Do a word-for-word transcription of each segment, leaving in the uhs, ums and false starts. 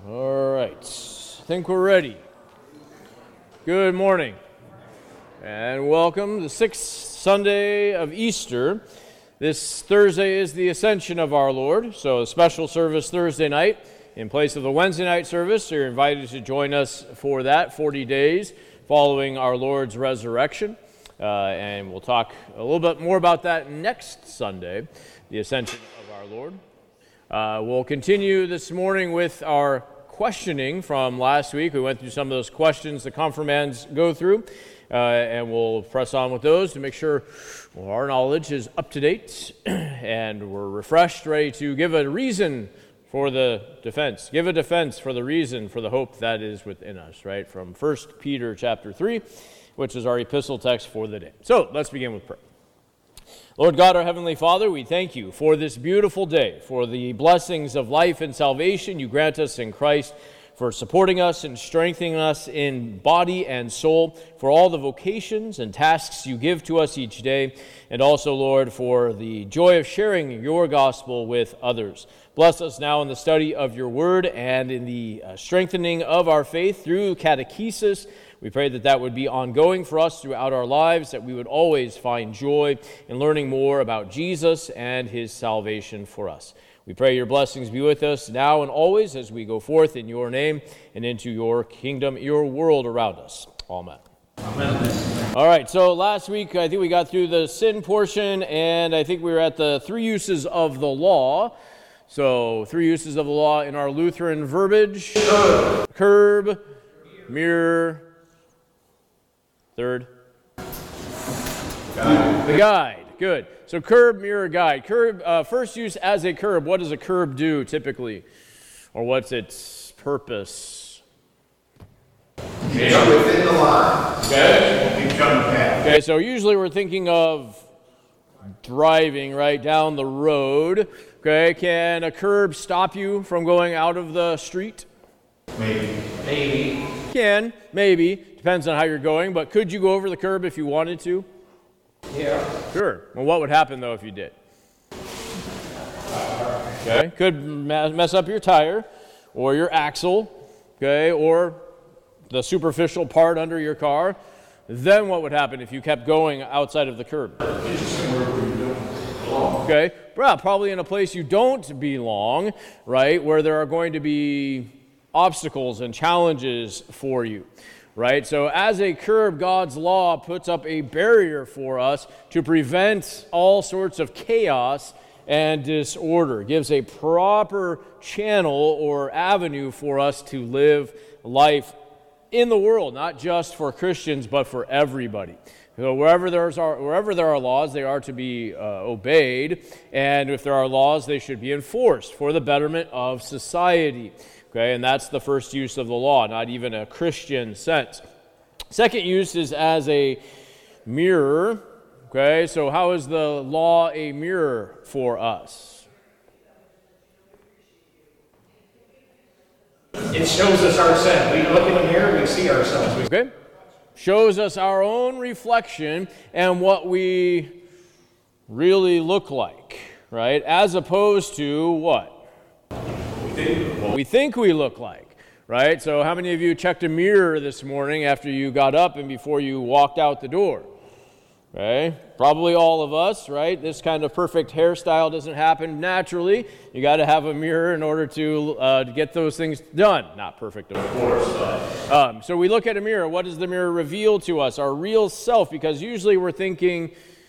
All right, I think we're ready. Good morning, and welcome to the sixth Sunday of Easter. This Thursday is the Ascension of our Lord, so a special service Thursday night in place of the Wednesday night service. So you're invited to join us for that, forty days following our Lord's resurrection. Uh, and we'll talk a little bit more about that next Sunday, the Ascension of our Lord. Uh, we'll continue this morning with our questioning from last week. We went through some of those questions the confirmands go through, uh, and we'll press on with those to make sure well, our knowledge is up to date and we're refreshed, ready to give a reason for the defense. Give a defense for the reason for the hope that is within us, right? From First Peter chapter three, which is our epistle text for the day. So let's begin with prayer. Lord God, our Heavenly Father, we thank you for this beautiful day, for the blessings of life and salvation you grant us in Christ, for supporting us and strengthening us in body and soul, for all the vocations and tasks you give to us each day, and also, Lord, for the joy of sharing your gospel with others. Bless us now in the study of your word and in the uh, strengthening of our faith through catechesis. We pray that that would be ongoing for us throughout our lives, that we would always find joy in learning more about Jesus and his salvation for us. We pray your blessings be with us now and always as we go forth in your name and into your kingdom, your world around us. Amen. Amen. All right, so last week I think we got through the sin portion, and I think we were at the three uses of the law. So, three uses of the law in our Lutheran verbiage. Curb, mirror, third? Guide. The guide. Good. So curb, mirror, guide. Curb, uh, first use as a curb. What does a curb do typically? Or what's its purpose? It's within the line. Okay. Become path. Okay, so usually we're thinking of driving, right, down the road. Okay, can a curb stop you from going out of the street? Maybe. Maybe. Can, maybe. Depends on how you're going, but could you go over the curb if you wanted to? Yeah. Sure. Well, what would happen, though, if you did? Okay. Could mess up your tire or your axle, okay, or the superficial part under your car. Then what would happen if you kept going outside of the curb? Okay. Well, probably in a place you don't belong, right, where there are going to be obstacles and challenges for you. Right? So as a curb, God's law puts up a barrier for us to prevent all sorts of chaos and disorder. It gives a proper channel or avenue for us to live life in the world, not just for Christians, but for everybody. So wherever there's are, wherever there are laws, they are to be uh, obeyed, and if there are laws, they should be enforced for the betterment of society. Okay, and that's the first use of the law, not even a Christian sense. Second use is as a mirror. Okay, so how is the law a mirror for us? It shows us our sin. We look in the mirror, we see ourselves. Okay, shows us our own reflection and what we really look like, right? As opposed to what? What we think we look like, right? So how many of you checked a mirror this morning after you got up and before you walked out the door? Okay? Probably all of us, right? This kind of perfect hairstyle doesn't happen naturally. You got to have a mirror in order to, uh, to get those things done. Not perfect, of course. But, um, so we look at a mirror. What does the mirror reveal to us? Our real self, because usually we're thinking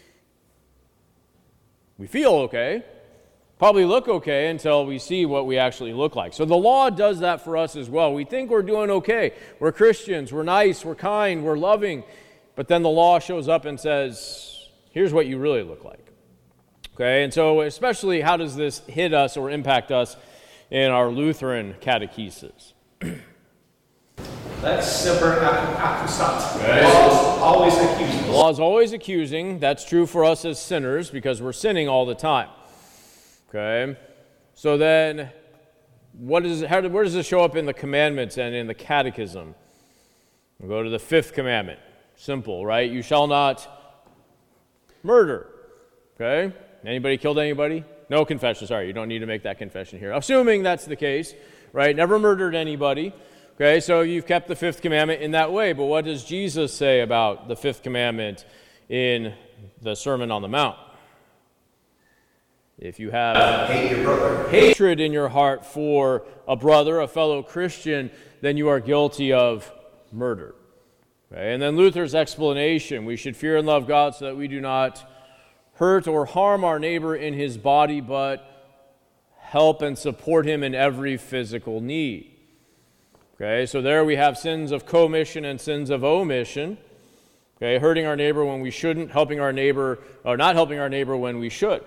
we feel okay. Probably look okay until we see what we actually look like. So the law does that for us as well. We think we're doing okay. We're Christians. We're nice. We're kind. We're loving. But then the law shows up and says, here's what you really look like. Okay, and so especially how does this hit us or impact us in our Lutheran catechesis? That's super accusat. The law is always accusing. The law is always accusing. That's true for us as sinners because we're sinning all the time. Okay, so then what is how where does this show up in the commandments and in the catechism? We'll go to the fifth commandment. Simple, right? You shall not murder. Okay? Anybody killed anybody? No confession. Sorry, you don't need to make that confession here. Assuming that's the case, right? Never murdered anybody. Okay, so you've kept the fifth commandment in that way. But what does Jesus say about the fifth commandment in the Sermon on the Mount? If you have Hate your brother. hatred in your heart for a brother, a fellow Christian, then you are guilty of murder. Okay, and then Luther's explanation, we should fear and love God so that we do not hurt or harm our neighbor in his body, but help and support him in every physical need. Okay, so there we have sins of commission and sins of omission. Okay, hurting our neighbor when we shouldn't, helping our neighbor, or not helping our neighbor when we should.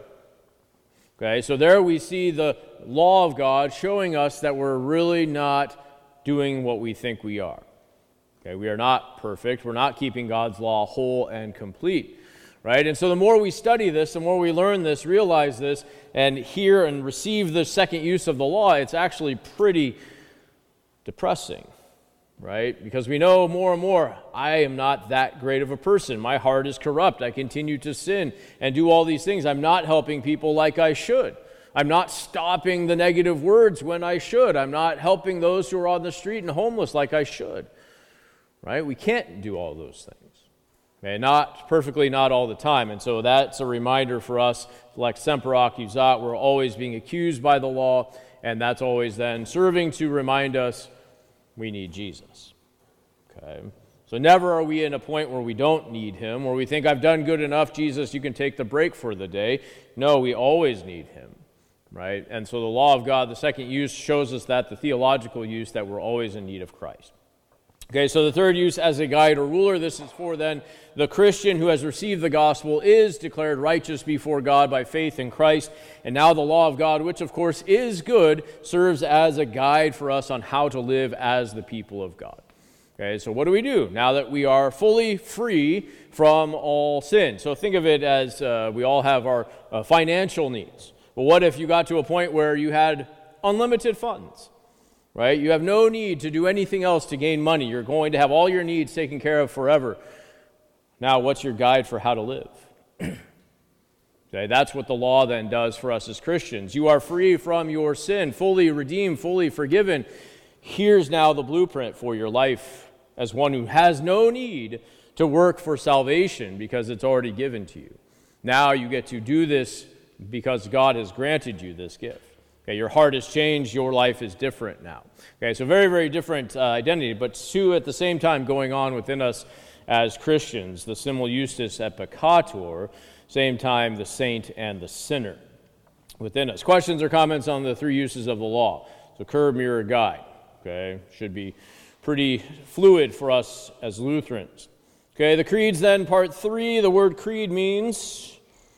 Okay, so there we see the law of God showing us that we're really not doing what we think we are. Okay, we are not perfect. We're not keeping God's law whole and complete. Right? And so the more we study this, the more we learn this, realize this, and hear and receive the second use of the law, it's actually pretty depressing, right? Because we know more and more, I am not that great of a person. My heart is corrupt. I continue to sin and do all these things. I'm not helping people like I should. I'm not stopping the negative words when I should. I'm not helping those who are on the street and homeless like I should, right? We can't do all those things. Okay, not perfectly, not all the time. And so that's a reminder for us, like semper accusat, we're always being accused by the law, and that's always then serving to remind us we need Jesus. Okay, so never are we in a point where we don't need him, where we think, I've done good enough, Jesus, you can take the break for the day. No, we always need him, right? And so the law of God, the second use, shows us that, the theological use, that we're always in need of Christ. Okay, so the third use as a guide or ruler, this is for then the Christian who has received the gospel is declared righteous before God by faith in Christ. And now the law of God, which of course is good, serves as a guide for us on how to live as the people of God. Okay, so what do we do now that we are fully free from all sin? So think of it as uh, we all have our uh, financial needs. Well, what if you got to a point where you had unlimited funds? Right? You have no need to do anything else to gain money. You're going to have all your needs taken care of forever. Now, what's your guide for how to live? Okay, that's what the law then does for us as Christians. You are free from your sin, fully redeemed, fully forgiven. Here's now the blueprint for your life as one who has no need to work for salvation because it's already given to you. Now you get to do this because God has granted you this gift. Okay, your heart has changed, your life is different now. Okay, so very, very different uh, identity, but two at the same time going on within us as Christians, the simul justus et peccator, same time the saint and the sinner within us. Questions or comments on the three uses of the law? So curb, mirror, guide. Okay, should be pretty fluid for us as Lutherans. Okay, the creeds then, part three, the word creed means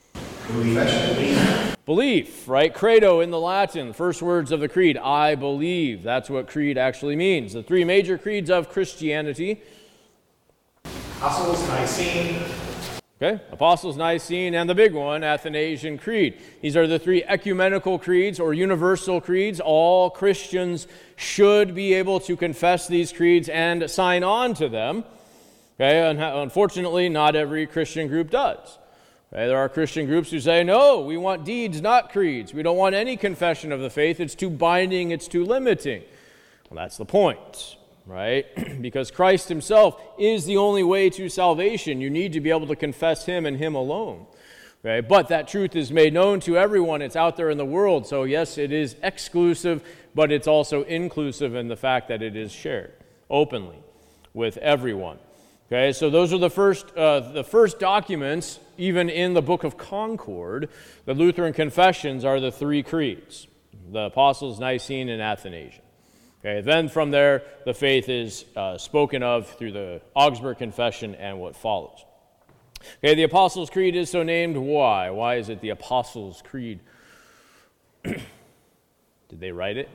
Belief. Belief, right? Credo in the Latin, first words of the creed, I believe. That's what creed actually means. The three major creeds of Christianity. Apostles, Nicene. Okay, Apostles, Nicene, and the big one, Athanasian Creed. These are the three ecumenical creeds or universal creeds. All Christians should be able to confess these creeds and sign on to them. Okay, unfortunately, not every Christian group does. Okay, there are Christian groups who say, no, we want deeds, not creeds. We don't want any confession of the faith. It's too binding, it's too limiting. Well, that's the point, right? Because Christ himself is the only way to salvation. You need to be able to confess him and him alone. Okay? But that truth is made known to everyone. It's out there in the world. So yes, it is exclusive, but it's also inclusive in the fact that it is shared openly with everyone. Okay, so those are the first uh, the first documents, even in the Book of Concord. The Lutheran confessions are the three creeds, the Apostles, Nicene, and Athanasian. Okay, then from there, the faith is uh, spoken of through the Augsburg Confession and what follows. Okay, the Apostles' Creed is so named. Why? Why is it the Apostles' Creed? Did they write it?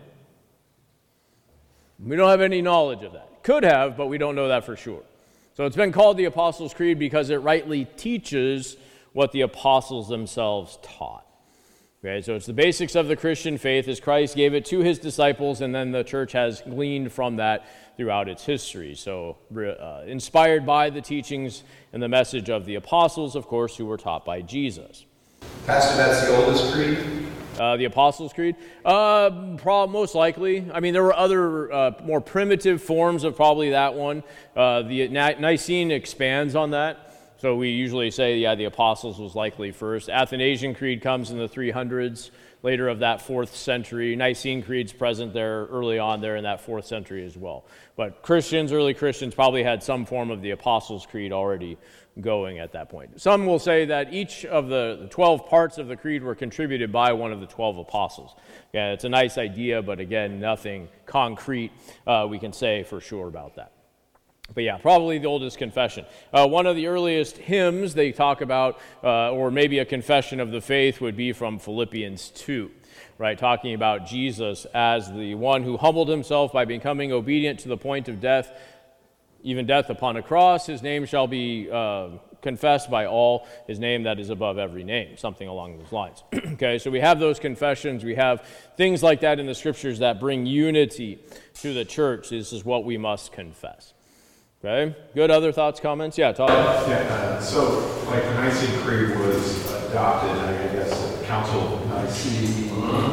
We don't have any knowledge of that. Could have, but we don't know that for sure. So it's been called the Apostles' Creed because it rightly teaches what the apostles themselves taught. Okay, so it's the basics of the Christian faith as Christ gave it to his disciples, and then the church has gleaned from that throughout its history. So uh, inspired by the teachings and the message of the apostles, of course, who were taught by Jesus. Pastor, that's the oldest creed? Uh, the Apostles' Creed? Uh, prob- most likely. I mean, there were other uh, more primitive forms of probably that one. Uh, the Ni- Nicene expands on that. So we usually say, yeah, the Apostles was likely first. Athanasian Creed comes in the three hundreds, later of that fourth century. Nicene Creed's present there early on there in that fourth century as well. But Christians, early Christians, probably had some form of the Apostles' Creed already going at that point. Some will say that each of the twelve parts of the creed were contributed by one of the twelve apostles. Yeah, it's a nice idea, but again, nothing concrete uh, we can say for sure about that. But yeah, probably the oldest confession. Uh, one of the earliest hymns they talk about, uh, or maybe a confession of the faith, would be from Philippians two, right? Talking about Jesus as the one who humbled himself by becoming obedient to the point of death, even death upon a cross. His name shall be uh, confessed by all, his name that is above every name, something along those lines. Okay, so we have those confessions. We have things like that in the scriptures that bring unity to the church. This is what we must confess. Okay, good. Other thoughts, comments? Yeah, talk. Yeah, uh, so like the Nicene Creed was adopted, I guess, at the Council of Nicaea.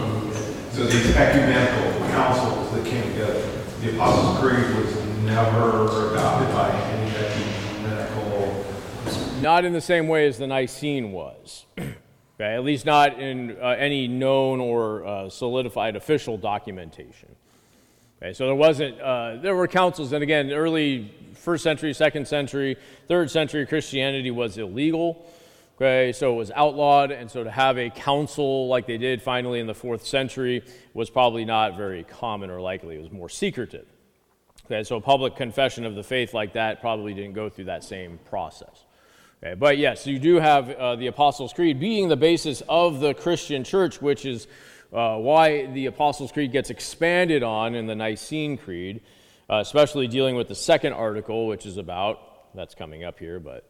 So these ecumenical councils that came together, the Apostles' Creed was never adopted by any ecumenical. Not in the same way as the Nicene was. Okay, at least not in uh, any known or uh, solidified official documentation. Okay, so there wasn't, uh, there were councils, and again, early first century, second century, third century Christianity was illegal, okay, so it was outlawed, and so to have a council like they did finally in the fourth century was probably not very common or likely. It was more secretive. Okay, so a public confession of the faith like that probably didn't go through that same process. Okay, but yes, you do have uh, the Apostles' Creed being the basis of the Christian church, which is Uh, why the Apostles' Creed gets expanded on in the Nicene Creed, uh, especially dealing with the second article, which is about, that's coming up here, but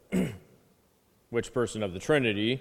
which person of the Trinity?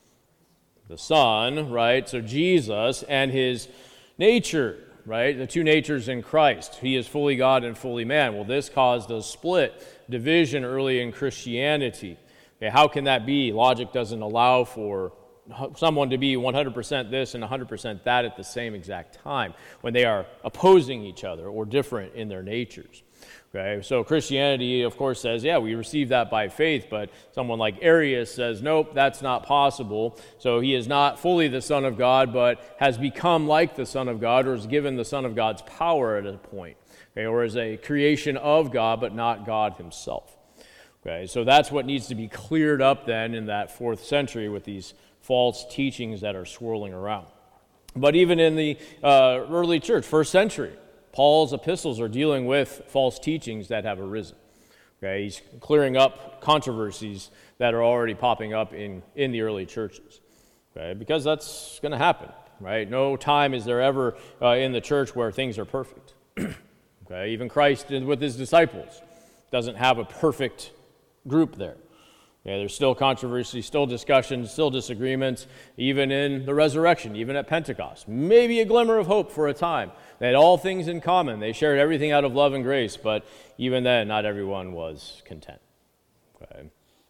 The Son, right? So Jesus and his nature, right? The two natures in Christ. He is fully God and fully man. Well, this caused a split, division early in Christianity. Okay, how can that be? Logic doesn't allow for someone to be one hundred percent this and one hundred percent that at the same exact time when they are opposing each other or different in their natures. Okay, so Christianity, of course, says, yeah, we receive that by faith, but someone like Arius says, nope, that's not possible. So he is not fully the Son of God, but has become like the Son of God, or is given the Son of God's power at a point, okay, or is a creation of God, but not God himself. Okay, so that's what needs to be cleared up then in that fourth century with these false teachings that are swirling around. But even in the uh, early church, first century, Paul's epistles are dealing with false teachings that have arisen. Okay, he's clearing up controversies that are already popping up in, in the early churches. Okay, because that's going to happen, right? No time is there ever uh, in the church where things are perfect. Okay, even Christ with his disciples doesn't have a perfect group there. Yeah, there's still controversy, still discussions, still disagreements, even in the resurrection, even at Pentecost. Maybe a glimmer of hope for a time. They had all things in common. They shared everything out of love and grace, but even then, not everyone was content. Okay.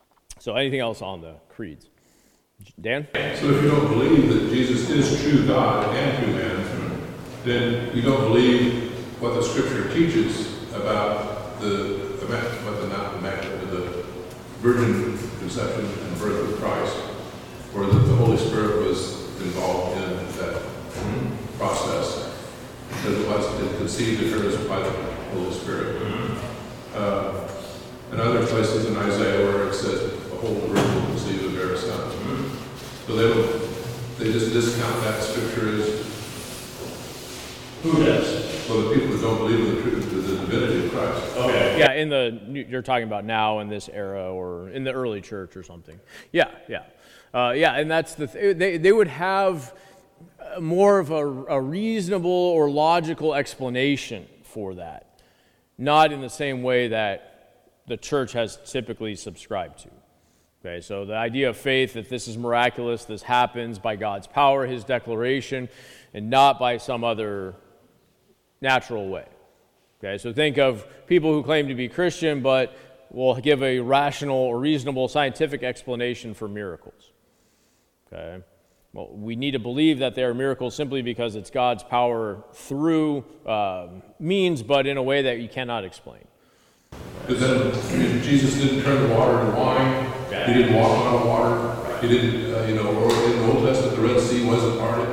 So anything else on the creeds? Dan? So if you don't believe that Jesus is true God and true man, then you don't believe what the Scripture teaches about the, what the, not the, the virgin conception and birth of Christ, or that the Holy Spirit was involved in that mm-hmm. process, that it was conceived in her by the Holy Spirit. Mm-hmm. Uh, and other places in Isaiah where it says, the whole virgin will conceive and bear a son. Mm-hmm. So they don't, they just discount that scripture as who does? Well, the people that don't believe in the truth, the divinity of Christ. Okay. Yeah, in the you're talking about now in this era or in the early church or something. Yeah, yeah, uh, yeah, and that's the th- they they would have more of a, a reasonable or logical explanation for that, not in the same way that the church has typically subscribed to. Okay, so the idea of faith that this is miraculous, this happens by God's power, His declaration, and not by some other natural way. Okay, so think of people who claim to be Christian but will give a rational or reasonable scientific explanation for miracles. Okay, Well, we need to believe that they are miracles simply because it's God's power through uh, means, but in a way that you cannot explain. Because then Jesus didn't turn the water into wine. Yeah. He didn't walk on water. He didn't, uh, you know, or in the Old Testament, the Red Sea wasn't parted.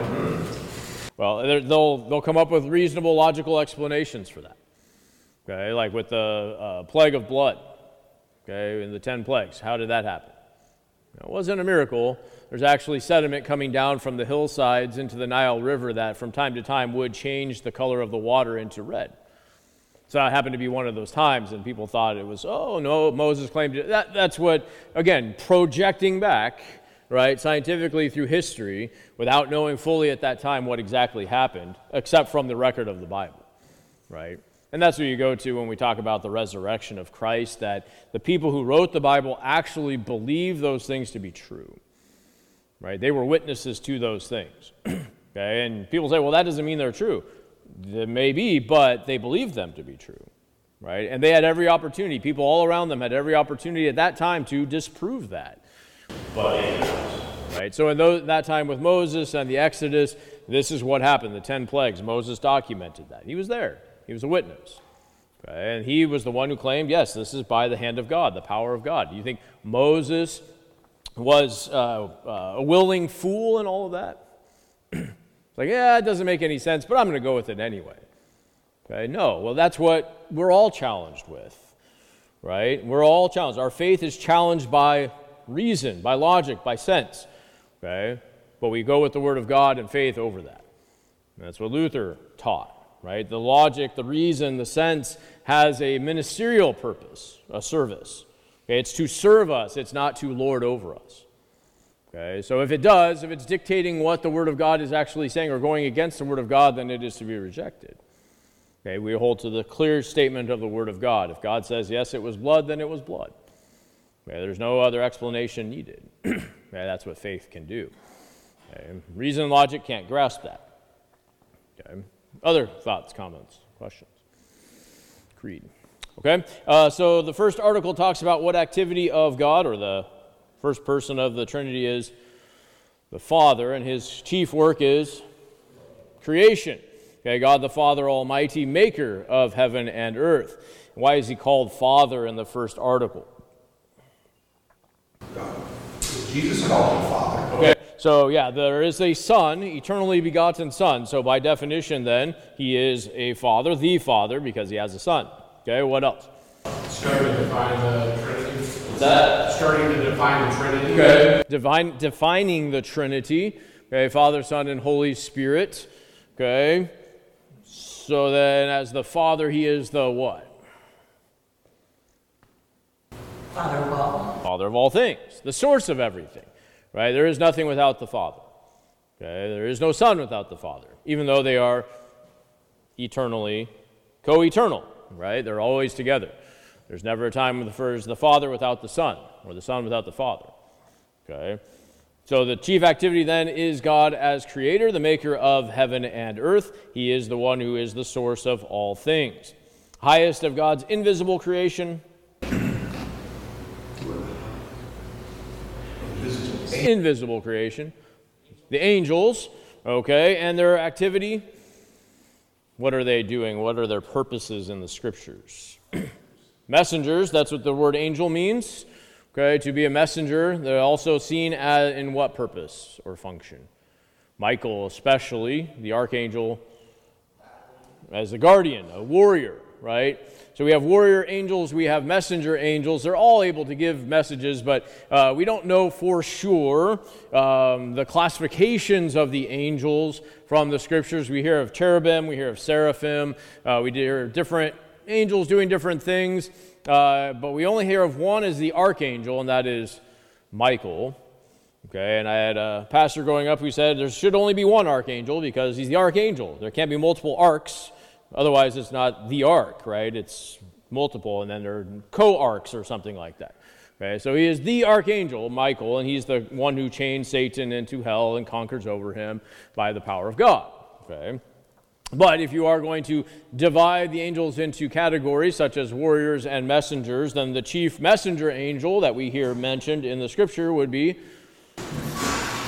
Well, they'll they'll come up with reasonable, logical explanations for that. Okay, like with the uh, plague of blood. Okay, in the ten plagues, how did that happen? It wasn't a miracle. There's actually sediment coming down from the hillsides into the Nile River that from time to time would change the color of the water into red. So that happened to be one of those times, and people thought it was, oh, no, Moses claimed it. That, that's what, again, projecting back, right, scientifically through history, without knowing fully at that time what exactly happened, except from the record of the Bible, right? And that's where you go to when we talk about the resurrection of Christ, that the people who wrote the Bible actually believe those things to be true, right? They were witnesses to those things, okay? And people say, well, that doesn't mean they're true. They may be, but they believed them to be true, right? And they had every opportunity. People all around them had every opportunity at that time to disprove that. But they didn't, right? So in those, that time with Moses and the Exodus, this is what happened, the ten plagues. Moses documented that. He was there. He was a witness. Okay? And he was the one who claimed, yes, this is by the hand of God, the power of God. Do you think Moses was uh, uh, a willing fool and all of that? Like, yeah, it doesn't make any sense, but I'm going to go with it anyway. Okay? No, well, that's what we're all challenged with, right? We're all challenged. Our faith is challenged by reason, by logic, by sense, okay? But we go with the Word of God and faith over that. And that's what Luther taught, right? The logic, the reason, the sense has a ministerial purpose, a service. Okay? It's to serve us. It's not to lord over us. Okay, so if it does, if it's dictating what the Word of God is actually saying or going against the Word of God, then it is to be rejected. Okay, we hold to the clear statement of the Word of God. If God says, yes, it was blood, then it was blood. Okay, there's no other explanation needed. Okay, that's what faith can do. Okay, reason and logic can't grasp that. Okay, other thoughts, comments, questions? Creed. Okay, uh, so the first article talks about what activity of God, or the first person of the Trinity is the Father, and his chief work is creation. Okay, God the Father Almighty, maker of heaven and earth. Why is he called Father in the first article? Jesus called him Father. Okay, so yeah, there is a Son, eternally begotten Son. So by definition then, he is a Father, the Father, because he has a Son. Okay, what else? Starting to define the Trinity. What's that? Starting to define the Trinity. Okay. Divine, defining the Trinity. Okay, Father, Son, and Holy Spirit. Okay. So then as the Father, he is the what? Father of all. Father of all things. The source of everything. Right? There is nothing without the Father. Okay. There is no Son without the Father. Even though they are eternally co-eternal. Right? They're always together. There's never a time when the first the Father without the Son, or the Son without the Father. Okay? So the chief activity then is God as creator, the maker of heaven and earth. He is the one who is the source of all things. Highest of God's invisible creation. Invisible creation. The angels, okay, and their activity. What are they doing? What are their purposes in the Scriptures? Messengers, that's what the word angel means. Okay, to be a messenger, they're also seen as in what purpose or function? Michael especially, the archangel, as a guardian, a warrior, right? So we have warrior angels, we have messenger angels. They're all able to give messages, but uh, we don't know for sure um, the classifications of the angels from the Scriptures. We hear of cherubim, we hear of seraphim, uh, we hear of different angels doing different things, uh, but we only hear of one as the archangel, and that is Michael. Okay, and I had a pastor growing up who said there should only be one archangel because he's the archangel. There can't be multiple arcs, otherwise it's not the ark, right? It's multiple, and then there are co-arcs or something like that. Okay, so he is the archangel, Michael, and he's the one who chains Satan into hell and conquers over him by the power of God. Okay. But if you are going to divide the angels into categories such as warriors and messengers, then the chief messenger angel that we hear mentioned in the Scripture would be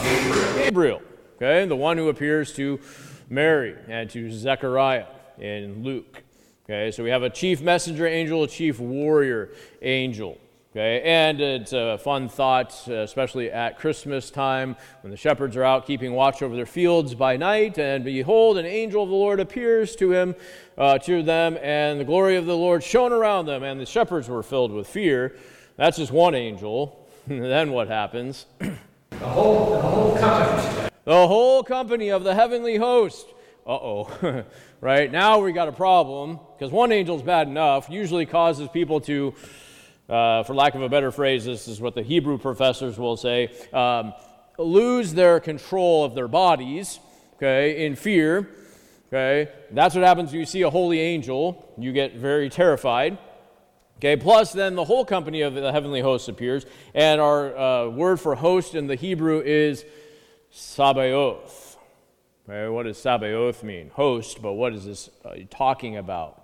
Gabriel. Gabriel, okay, the one who appears to Mary and to Zechariah in Luke. Okay, so we have a chief messenger angel, a chief warrior angel. Okay, and it's a fun thought, uh, especially at Christmas time, when the shepherds are out keeping watch over their fields by night, and behold, an angel of the Lord appears to him, uh, to them, and the glory of the Lord shone around them, and the shepherds were filled with fear. That's just one angel. Then what happens? The whole, the whole company. The whole company of the heavenly host. Uh-oh. Right, now we got a problem, because one angel's bad enough, usually causes people to, uh, for lack of a better phrase, this is what the Hebrew professors will say, um, lose their control of their bodies, okay, in fear. Okay, that's what happens when you see a holy angel. You get very terrified. Okay, plus then the whole company of the heavenly host appears, and our uh, word for host in the Hebrew is Sabaoth. Okay, what does Sabaoth mean? Host, but what is this uh, talking about?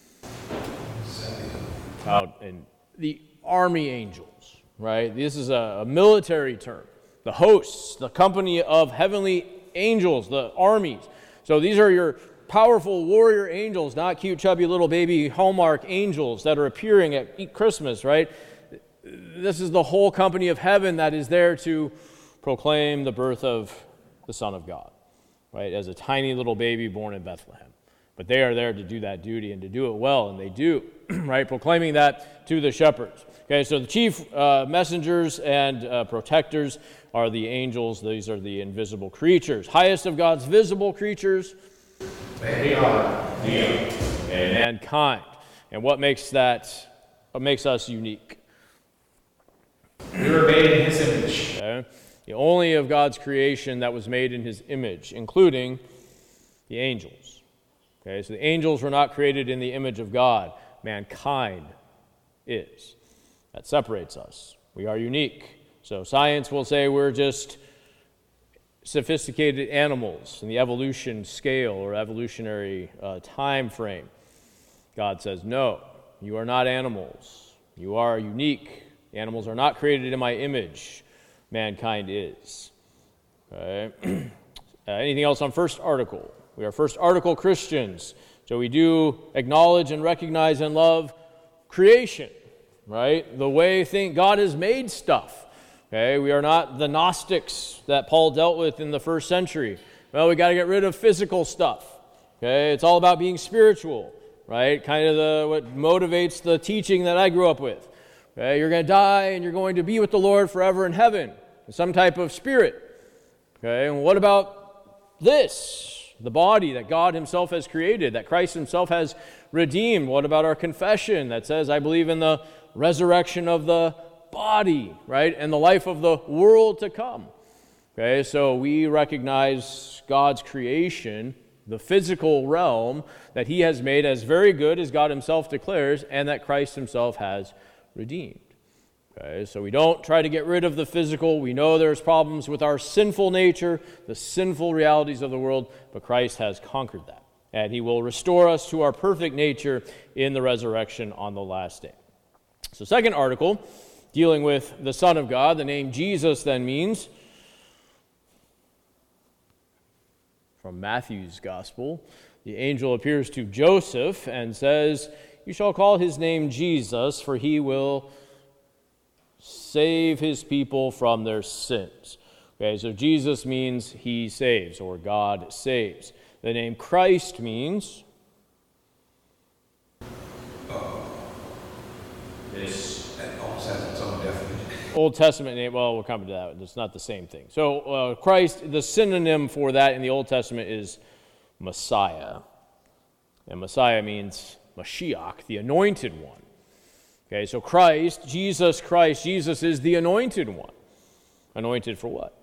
About in the army angels, right? This is a, a military term. The hosts, the company of heavenly angels, the armies. So these are your powerful warrior angels, not cute, chubby little baby Hallmark angels that are appearing at Christmas, right? This is the whole company of heaven that is there to proclaim the birth of the Son of God, right, as a tiny little baby born in Bethlehem. But they are there to do that duty and to do it well, and they do, right, proclaiming that to the shepherds. Okay, so the chief uh, messengers and uh, protectors are the angels. These are the invisible creatures. Highest of God's visible creatures, They are the and mankind. And what makes that, what makes us unique? We were made in his image. Okay? The only of God's creation that was made in his image, including the angels. Okay, so the angels were not created in the image of God. Mankind is. That separates us. We are unique. So science will say we're just sophisticated animals in the evolution scale or evolutionary uh, time frame. God says, no, you are not animals. You are unique. The animals are not created in my image. Mankind is. Okay. uh, anything else on first article? We are first article Christians. So we do acknowledge and recognize and love creation, right? The way think God has made stuff. Okay, we are not the Gnostics that Paul dealt with in the first century. Well, we got to get rid of physical stuff. Okay, it's all about being spiritual, right? Kind of the what motivates the teaching that I grew up with. Okay, you're going to die and you're going to be with the Lord forever in heaven, in some type of spirit. Okay, and what about this? The body that God himself has created, that Christ himself has redeemed. What about our confession that says, I believe in the resurrection of the body, right? And the life of the world to come. Okay, so we recognize God's creation, the physical realm that he has made as very good as God himself declares, and that Christ himself has redeemed. Okay, so we don't try to get rid of the physical. We know there's problems with our sinful nature, the sinful realities of the world, but Christ has conquered that. And he will restore us to our perfect nature in the resurrection on the last day. So second article, dealing with the Son of God, the name Jesus then means, from Matthew's Gospel, the angel appears to Joseph and says, you shall call his name Jesus, for he will save his people from their sins. Okay, so Jesus means he saves, or God saves. The name Christ means This that almost has its own definition. Old Testament name. Well, we'll come to that. It's not the same thing. So uh, Christ, the synonym for that in the Old Testament is Messiah. And Messiah means Mashiach, the anointed one. Okay, so Christ, Jesus Christ, Jesus is the anointed one. Anointed for what?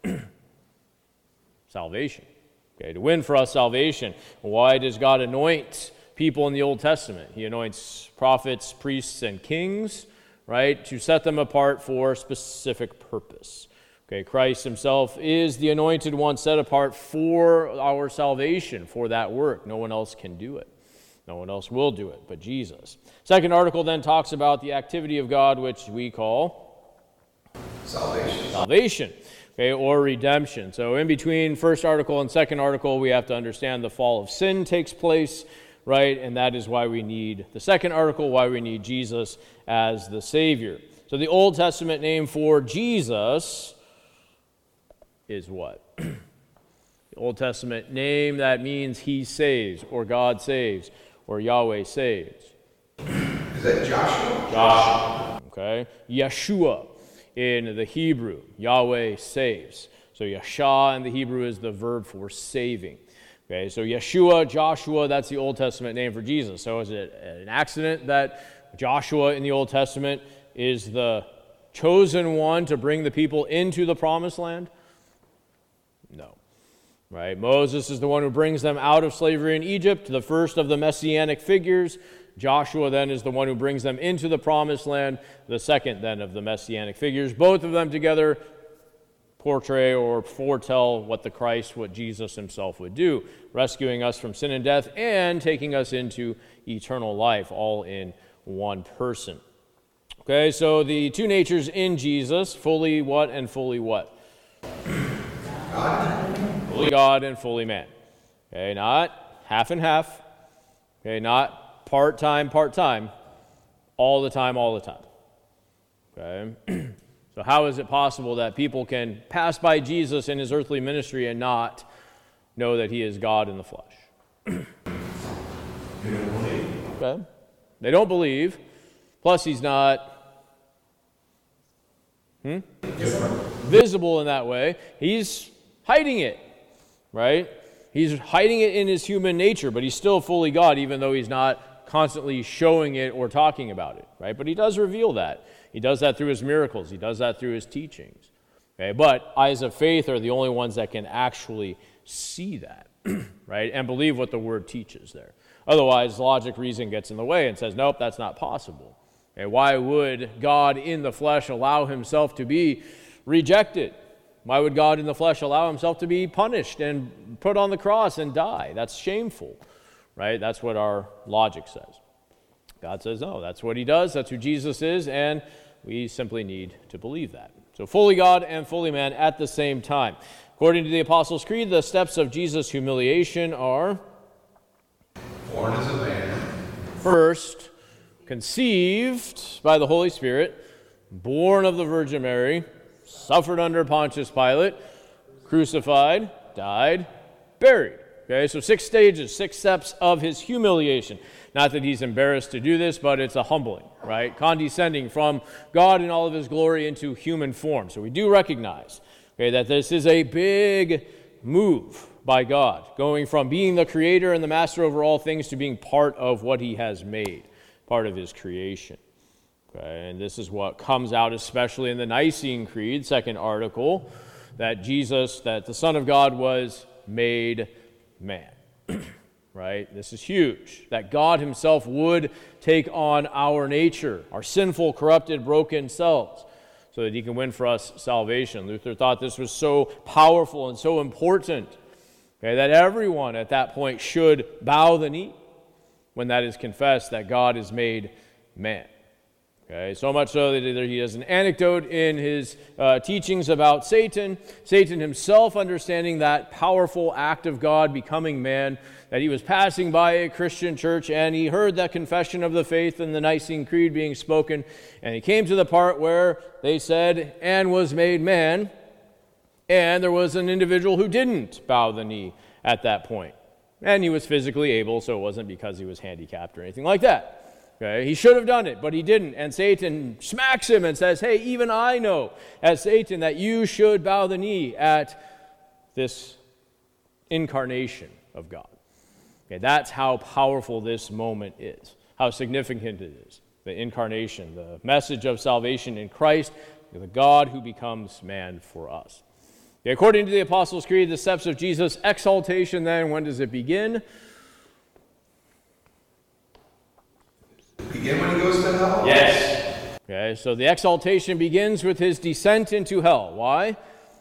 Salvation. Okay, to win for us salvation. Why does God anoint people in the Old Testament? He anoints prophets, priests, and kings, right, to set them apart for a specific purpose. Okay, Christ himself is the anointed one set apart for our salvation, for that work. No one else can do it. No one else will do it but Jesus. Second article then talks about the activity of God, which we call Salvation. salvation. okay, or redemption. So in between first article and second article, we have to understand the fall of sin takes place, right? And that is why we need the second article, why we need Jesus as the Savior. So the Old Testament name for Jesus is what? The Old Testament name that means He saves, or God saves, or Yahweh saves. Is that Joshua? Joshua. Okay. Yeshua in the Hebrew. Yahweh saves. So Yasha in the Hebrew is the verb for saving. Okay. So Yeshua, Joshua, that's the Old Testament name for Jesus. So is it an accident that Joshua in the Old Testament is the chosen one to bring the people into the promised land? No. Right? Moses is the one who brings them out of slavery in Egypt, the first of the messianic figures. Joshua then is the one who brings them into the promised land, the second then of the messianic figures. Both of them together portray or foretell what the Christ, what Jesus himself would do, rescuing us from sin and death and taking us into eternal life, all in one person. Okay, so the two natures in Jesus, fully what and fully what? God. Fully God and fully man. Okay, not half and half. Okay, not part-time, part-time, all the time, all the time. Okay? So how is it possible that people can pass by Jesus in his earthly ministry and not know that he is God in the flesh? You don't believe. Okay? They don't believe. Plus, he's not hmm? visible in that way. He's hiding it, right? He's hiding it in his human nature, but he's still fully God, even though he's not constantly showing it or talking about it, right? But he does reveal that. He does that through his miracles. He does that through his teachings. Okay? But eyes of faith are the only ones that can actually see that, right? And believe what the word teaches there. Otherwise, logic, reason gets in the way and says, nope, that's not possible. Okay? Why would God in the flesh allow himself to be rejected? Why would God in the flesh allow himself to be punished and put on the cross and die? That's shameful. Right? That's what our logic says. God says, no, that's what he does. That's who Jesus is, and we simply need to believe that. So fully God and fully man at the same time. According to the Apostles' Creed, the steps of Jesus' humiliation are: Born as a man. First, conceived by the Holy Spirit, born of the Virgin Mary, suffered under Pontius Pilate, crucified, died, buried. Okay, so six stages, six steps of his humiliation. Not that he's embarrassed to do this, but it's a humbling, right? Condescending from God in all of his glory into human form. So we do recognize, okay, that this is a big move by God, going from being the creator and the master over all things to being part of what he has made, part of his creation. Okay, and this is what comes out especially in the Nicene Creed, second article, that Jesus, that the Son of God was made man, right? This is huge, that God himself would take on our nature, our sinful, corrupted, broken selves, so that he can win for us salvation. Luther thought this was so powerful and so important, okay, that everyone at that point should bow the knee when that is confessed, that God is made man. Okay, so much so that he has an anecdote in his uh, teachings about Satan. Satan himself understanding that powerful act of God becoming man, that he was passing by a Christian church and he heard that confession of the faith and the Nicene Creed being spoken, and he came to the part where they said, and was made man, and there was an individual who didn't bow the knee at that point. And he was physically able, so it wasn't because he was handicapped or anything like that. Okay, he should have done it, but he didn't. And Satan smacks him and says, hey, even I know, as Satan, that you should bow the knee at this incarnation of God. Okay, that's how powerful this moment is, how significant it is. The incarnation, the message of salvation in Christ, the God who becomes man for us. Okay, according to the Apostles' Creed, the steps of Jesus' exaltation then, when does it begin? Begin when he goes to hell? Yes. Okay, so the exaltation begins with his descent into hell. Why?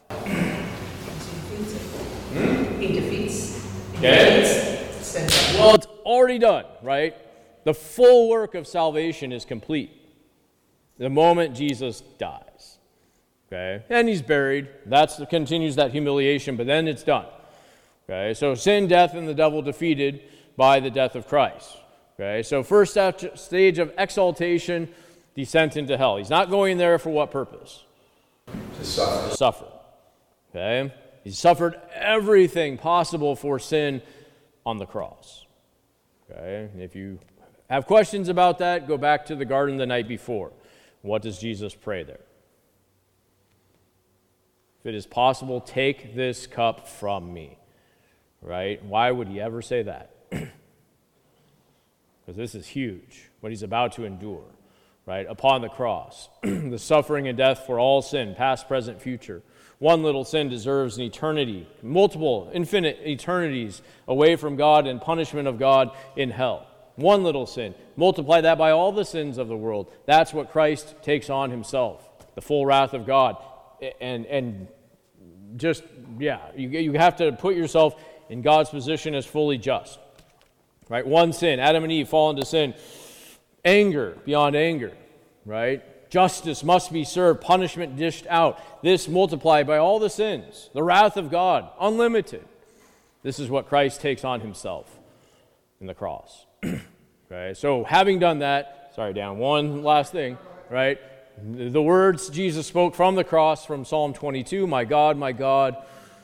He defeats. Okay. He defeats. Well, it's already done, right? The full work of salvation is complete the moment Jesus dies. Okay, and he's buried. That continues that humiliation, but then it's done. Okay, so sin, death, and the devil defeated by the death of Christ. Okay, so first stage of exaltation, descent into hell. He's not going there for what purpose? To suffer. To suffer. Okay, he suffered everything possible for sin on the cross. Okay, and if you have questions about that, go back to the garden the night before. What does Jesus pray there? If it is possible, take this cup from me. Right? Why would he ever say that? Because this is huge, what he's about to endure. Right? Upon the cross, the suffering and death for all sin, past, present, future. One little sin deserves an eternity, multiple, infinite eternities away from God and punishment of God in hell. One little sin. Multiply that by all the sins of the world. That's what Christ takes on himself, the full wrath of God. And and just, yeah, you, you have to put yourself in God's position as fully just. Right? One sin, Adam and Eve fall into sin. Anger beyond anger, right? Justice must be served, punishment dished out. This multiplied by all the sins, the wrath of God, unlimited. This is what Christ takes on himself in the cross. Okay, so having done that, sorry, Dan, one last thing, right? The words Jesus spoke from the cross from Psalm twenty-two, my God, my God,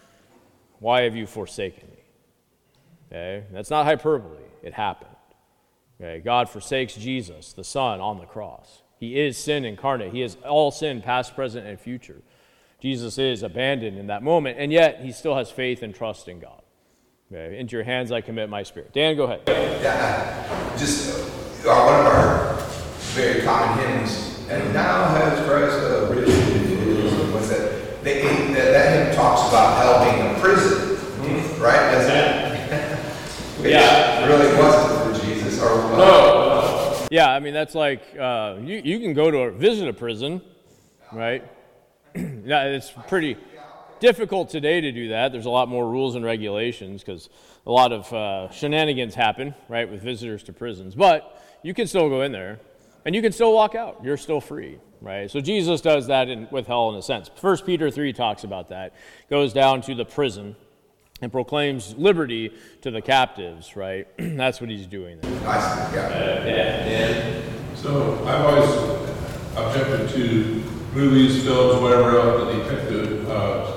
why have you forsaken me? Okay, that's not hyperbole. It happened. Okay, God forsakes Jesus, the Son, on the cross. He is sin incarnate. He is all sin, past, present, and future. Jesus is abandoned in that moment, and yet he still has faith and trust in God. Okay, into your hands I commit my spirit. Dan, go ahead. Yeah, just uh, one of our very common hymns, and now has Christ uh, risen. What's that? They, that? That hymn talks about hell being a prison, mm-hmm. right? Doesn't it? Which yeah. really wasn't for Jesus. Or, uh, no. Yeah, I mean, that's like, uh, you, you can go to a, visit a prison, right? Yeah, it's pretty difficult today to do that. There's a lot more rules and regulations because a lot of uh, shenanigans happen, right, with visitors to prisons. But you can still go in there, and you can still walk out. You're still free, right? So Jesus does that in, with hell in a sense. First Peter three talks about that. Goes down to the prison and proclaims liberty to the captives, right? That's what he's doing there. Nice. Yeah. Uh, yeah. yeah. So I've always objected to movies, films, whatever else that depict the uh,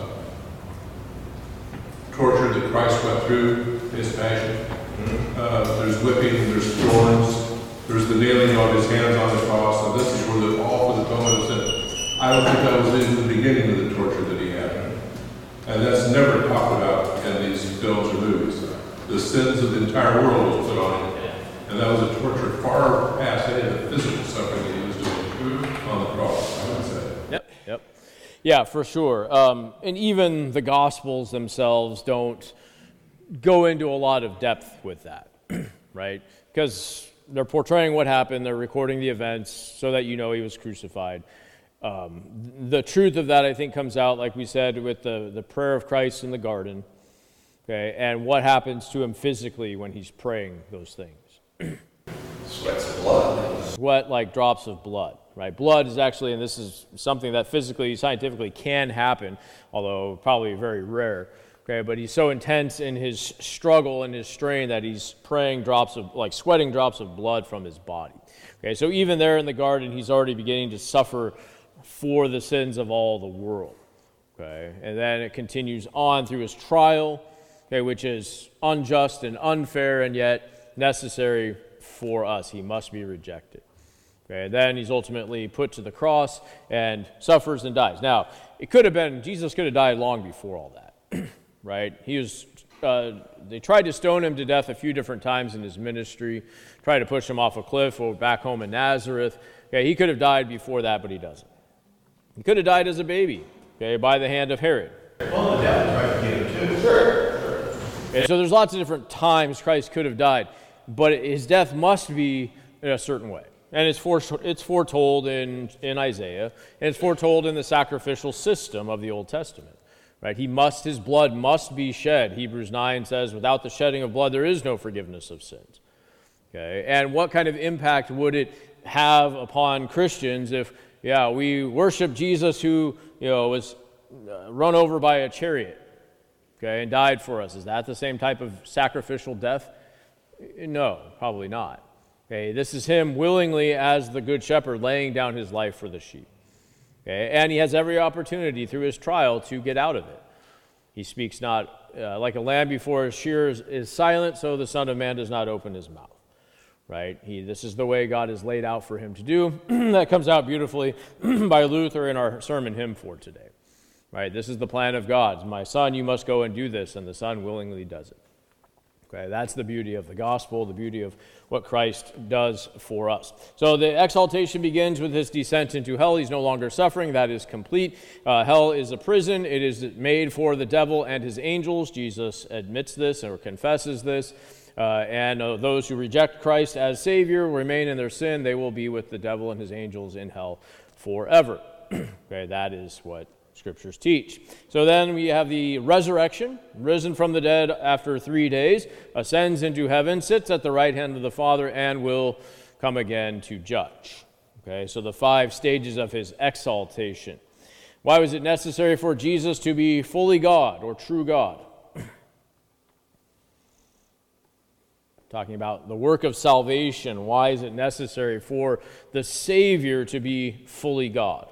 torture that Christ went through, his passion. Mm-hmm. Uh, there's whipping, there's thorns, there's the nailing of his hands on the cross, and this is where the, all for the atonement of sin. I don't think that was in the beginning of the torture that he had. And that's never talked about in these films or movies. The sins of the entire world was put on him. And that was a torture far past any of the physical suffering that he was doing on the cross, I would say. Yep, yep. Yeah, for sure. Um, and even the Gospels themselves don't go into a lot of depth with that, right? Because they're portraying what happened, they're recording the events so that you know he was crucified. Um, the truth of that, I think, comes out, like we said, with the, the prayer of Christ in the garden, okay, and what happens to him physically when he's praying those things. Sweats blood. Sweat like drops of blood, right? Blood is actually, and this is something that physically, scientifically can happen, although probably very rare, okay, but he's so intense in his struggle and his strain that he's praying drops of, like sweating drops of blood from his body. Okay, so even there in the garden, he's already beginning to suffer for the sins of all the world. Okay, and then it continues on through his trial, okay, which is unjust and unfair and yet necessary for us. He must be rejected. Okay, and then he's ultimately put to the cross and suffers and dies. Now, it could have been, Jesus could have died long before all that, right? He was, uh, they tried to stone him to death a few different times in his ministry, tried to push him off a cliff or back home in Nazareth. Okay, he could have died before that, but he doesn't. He could have died as a baby, okay, by the hand of Herod. Well, the devil tried to get him too. Sure. Okay, so there's lots of different times Christ could have died, but his death must be in a certain way. And it's, for, it's foretold in, in Isaiah, and it's foretold in the sacrificial system of the Old Testament. Right? He must, his blood must be shed. Hebrews nine says, without the shedding of blood, there is no forgiveness of sins. Okay, and what kind of impact would it have upon Christians if, yeah, we worship Jesus who you know, was uh, run over by a chariot, okay, and died for us. Is that the same type of sacrificial death? No, probably not. Okay, this is him willingly, as the good shepherd, laying down his life for the sheep. Okay, and he has every opportunity through his trial to get out of it. He speaks not uh, like a lamb before his shearers is silent, so the Son of Man does not open his mouth. Right? He, this is the way God has laid out for him to do. That comes out beautifully by Luther in our sermon hymn for today. Right? This is the plan of God. My son, you must go and do this, and the Son willingly does it. Okay, that's the beauty of the gospel, the beauty of what Christ does for us. So the exaltation begins with his descent into hell. He's no longer suffering. That is complete. Uh, hell is a prison. It is made for the devil and his angels. Jesus admits this or confesses this. Uh, and uh, those who reject Christ as Savior remain in their sin. They will be with the devil and his angels in hell forever. Okay, that is what Scriptures teach. So then we have the resurrection, risen from the dead after three days, ascends into heaven, sits at the right hand of the Father, and will come again to judge. Okay, so the five stages of his exaltation. Why was it necessary for Jesus to be fully God or true God? Talking about the work of salvation. Why is it necessary for the Savior to be fully God?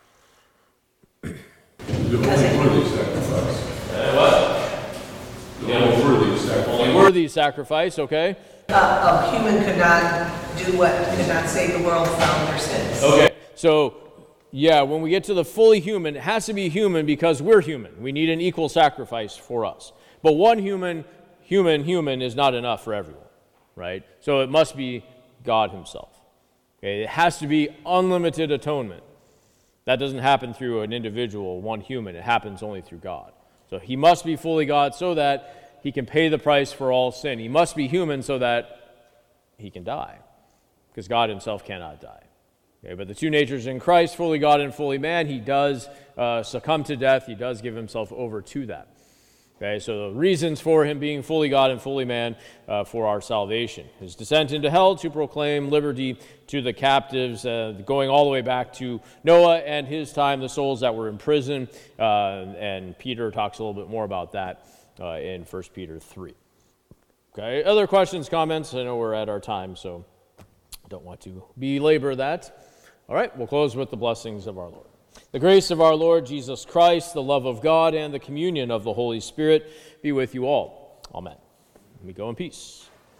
The only worthy sacrifice. Uh, what? The only worthy sacrifice. Only worthy sacrifice, okay? Uh, a human could not do what, could not save the world from their sins. Okay, so, yeah, when we get to the fully human, it has to be human because we're human. We need an equal sacrifice for us. But one human, human, human is not enough for everyone, right? So it must be God himself. Okay, it has to be unlimited atonement. That doesn't happen through an individual, one human. It happens only through God. So he must be fully God so that he can pay the price for all sin. He must be human so that he can die, because God himself cannot die. Okay, but the two natures in Christ, fully God and fully man, he does uh, succumb to death. He does give himself over to that. Okay, so the reasons for him being fully God and fully man uh, for our salvation. His descent into hell to proclaim liberty to the captives, uh, going all the way back to Noah and his time, the souls that were in prison. Uh, and Peter talks a little bit more about that uh, in First Peter three. Okay, other questions, comments? I know we're at our time, so I don't want to belabor that. All right, we'll close with the blessings of our Lord. The grace of our Lord Jesus Christ, the love of God, and the communion of the Holy Spirit be with you all. Amen. Let me go in peace.